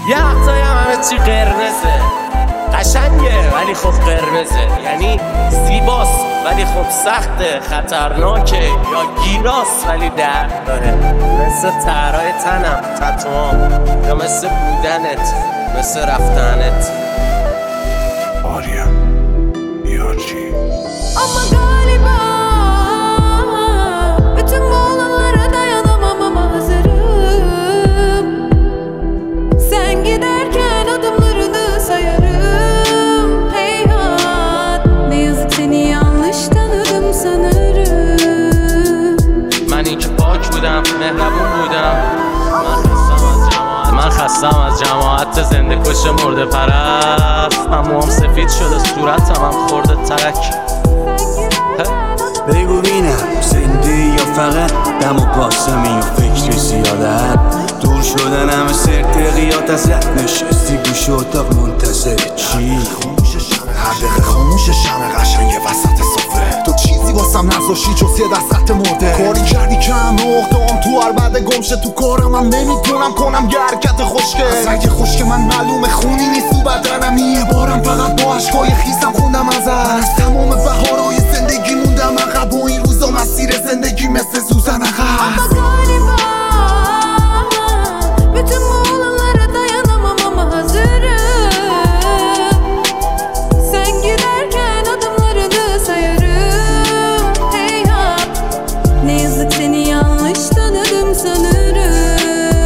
یه وقتایی همه چی قرمزه، قشنگه ولی خب قرمزه، یعنی زیباست ولی خب سخته، خطرناکه یا گیراست ولی درد داره، مثل طرای تنم، تتوام، یا مثل بودنت، مثل رفتنت. آریا یارجی Ama galiba bütün bu olanlara dayanamam ama hazırım. Sen giderken adımlarını sayarım. Heyhat, ne yazık seni yanlış tanıdım sanırım. من این که پاک بودم، مهربون بودم، من خستم از جماعت زنده کش مرده پرست. من موام سفید شده، صورتم هم خورده ترک. بگو بینم زنده یا فقط دم و قاسمی و فکر زیادت دور شدن همه سرتقیات ازت نشستی گوش اتاق منتظر چی؟ هر دقیقه خاموش شمه قشنگه وسط صفره تو چیزی واسم نذاشی جز یه دستت مرده کاری کردی کم نقطه‌ام تو عربده گمشه تو کارم هم نمیتونم کنم یه حرکت خوشگه از رنگ خشک من معلومه خونی نیست تو بدنم یه بارم فقط با عشقای خیسم خوندم ازت از تمام بهارهای زندگی موندم عقب و این روزا مسیر زندگی مثل سوزن عقب Ama galiba bütün bu olanlara dayanamam ama hazırım. Sen giderken adımlarını sayarım. Heyhat, ne yazık seni yanlış tanıdım sanırım.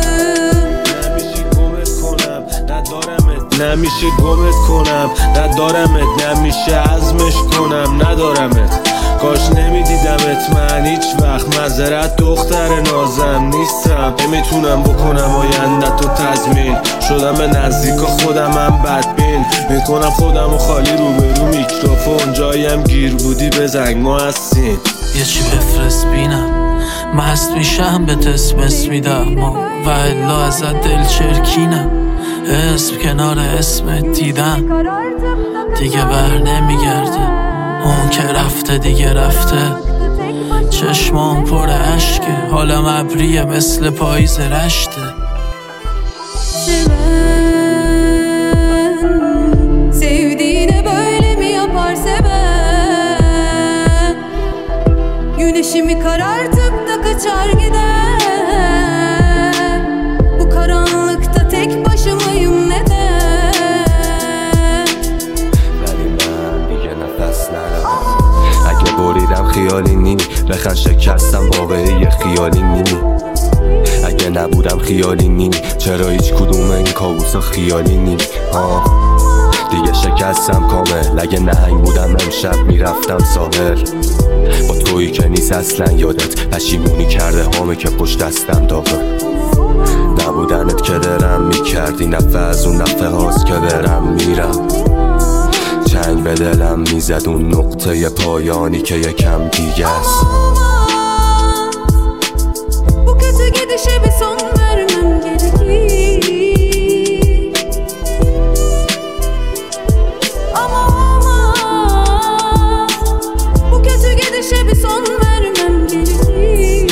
نمیشه گمت کنم ندارمت، نمیشه عزمش کنم ندارمت. کاش نمیدیدمت من هیچ وقت، معذرت دختر نازم نیستم. نمیتونم بکنم آیندت رو تضمین، شدم به نزدیکا خودمم بدبین. میکنم خودم و خالی روبرو میکروفون، جایم گیر بودی بزنگ ما هستیم. یه چی بفرست بینم مست میشم به اسم میدم و الا ازت دل چرکینم. اسم کنار اسمت دیدم دیگه بر نمیگرده، اون که رفته دیگه رفته. چشمام پر عشقه، حالم ابریه مثل پاییز رشته. Sevdiğine böyle mi yapar seven? Güneşimi karartıp da kaçar gider. Bu karanlıkta tek başımayım neden? ولی من دیگه نفس ندارم. اگه بریدم خیالی نی، بخن شکستم واقعی خیالی نی. اگه نبودم خیالی نی، چرا هیچ کدوم این کابوسا خیالی نی؟ دیگه شکستم کامل. اگه نهنگ بودم امشب میرفتم ساحل با تویی که نیست اصلا یادت. پشیمونی کرده هامه که پشت دستم داغه. نبودنت که درم میکردی، نفه از اون نفه هاست که برم میرم. چنگ به دلم میزد اون نقطه پایانی که یکم دیگه است. Bu kötü gidişe bir son vermem gerekir. Ama olmaz. Bu kötü gidişe bir son vermem gerekir.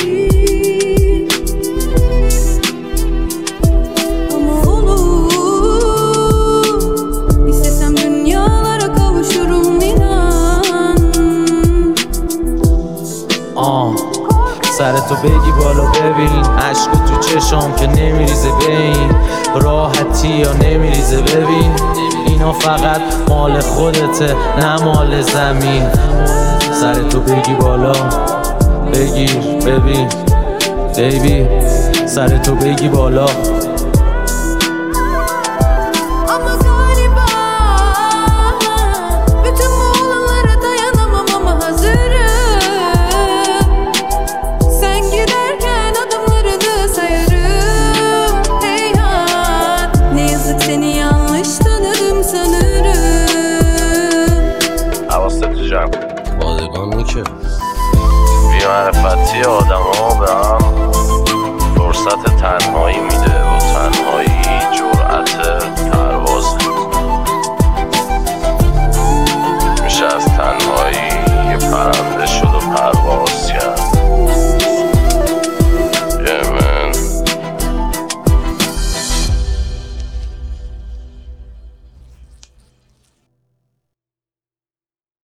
Ama olur. İstesem dünyalara kavuşurum inan. سر تو بگی بالا ببین، عشق تو چشام که نمیریزه به این راحتی یا نمیریزه. ببین اینا فقط مال خودته نه مال زمین. سر تو بگی بالا بگیر ببین بیبی، سر تو بگی بالا. Ama galiba bütün bu olanlara dayanamam ama hazırım. Sen giderken adımlarını sayarım. Heyhat, ne yazık seni yanlış tanıdım sanırım. حواست تو جمع بادگانی که بی‌معرفتی آدم ها به هم فرصت تنهایی